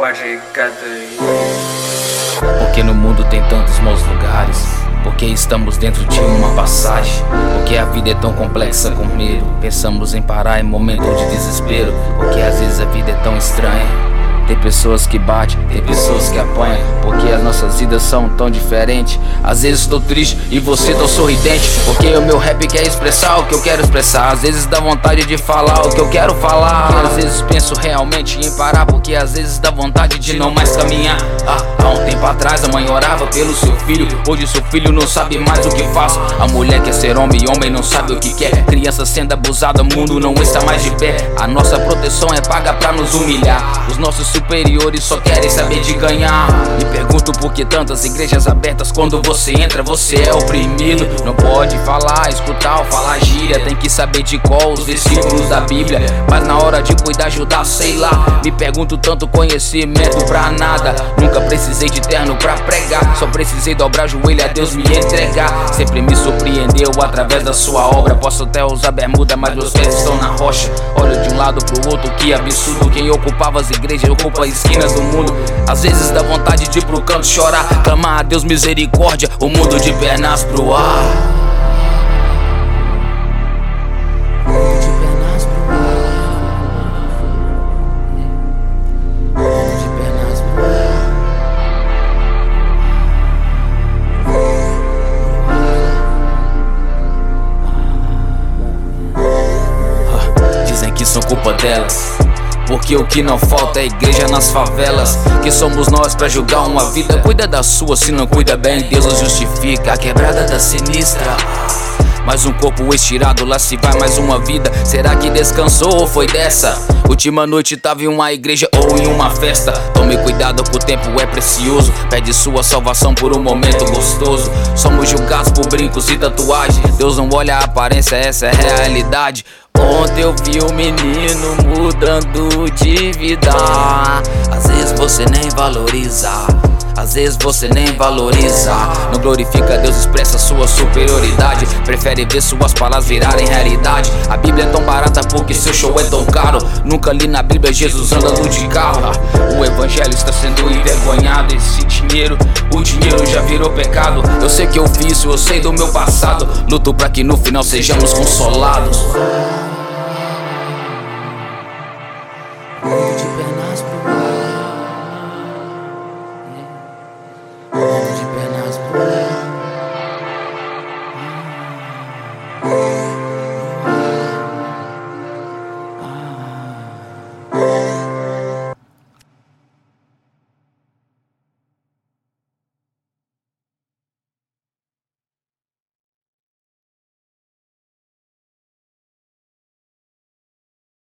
Porque no mundo tem tantos maus lugares, porque estamos dentro de uma passagem, porque a vida é tão complexa com medo. Pensamos em parar em momento de desespero, porque às vezes a vida é tão estranha. Tem pessoas que batem, tem pessoas que apanham, porque as nossas vidas são tão diferentes. Às vezes tô triste e você tão sorridente, porque o meu rap quer expressar o que eu quero expressar. Às vezes dá vontade de falar o que eu quero falar. Às vezes penso realmente em parar, porque às vezes dá vontade de não mais caminhar. Há um tempo atrás a mãe orava pelo seu filho, hoje seu filho não sabe mais o que faz. A mulher quer ser homem, homem não sabe o que quer. Criança sendo abusada, o mundo não está mais de pé. A nossa proteção é paga pra nos humilhar. Os nossos superiores só querem saber de ganhar. Me pergunto por que tantas igrejas abertas, quando você entra você é oprimido. Não pode falar, escutar ou falar gíria, tem que saber de qual os versículos da Bíblia. Mas na hora de cuidar, ajudar, sei lá. Me pergunto tanto conhecimento pra nada. Nunca precisei de terno pra pregar, só precisei dobrar joelho a Deus me entregar. Sempre me surpreendeu através da sua obra. Posso até usar bermuda, mas meus pés estão na rocha. Olho de um lado pro outro, que absurdo. Quem ocupava as igrejas ocupa as esquinas do mundo. Às vezes dá vontade de ir pro canto chorar, clamar a Deus misericórdia, o mundo de pernas pro ar. Dizem que são culpa delas, porque o que não falta é igreja nas favelas. Que somos nós pra julgar uma vida? Cuida da sua, se não cuida bem, Deus os justifica. A quebrada da sinistra, mais um corpo estirado, lá se vai mais uma vida. Será que descansou ou foi dessa? Última noite tava em uma igreja ou em uma festa. Tome cuidado que o tempo é precioso, pede sua salvação por um momento gostoso. Somos julgados por brincos e tatuagem, Deus não olha a aparência, essa é a realidade. Ontem eu vi um menino mudando de vida. Às vezes você nem valoriza, às vezes você nem valoriza. Não glorifica Deus, expressa sua superioridade. Prefere ver suas palavras virarem realidade. A Bíblia é tão barata porque seu show é tão caro. Nunca li na Bíblia Jesus andando de carro. O evangelho está sendo envergonhado. Esse dinheiro, o dinheiro já virou pecado. Eu sei que eu fiz isso, eu sei do meu passado. Luto pra que no final sejamos consolados. De pernas pro ar.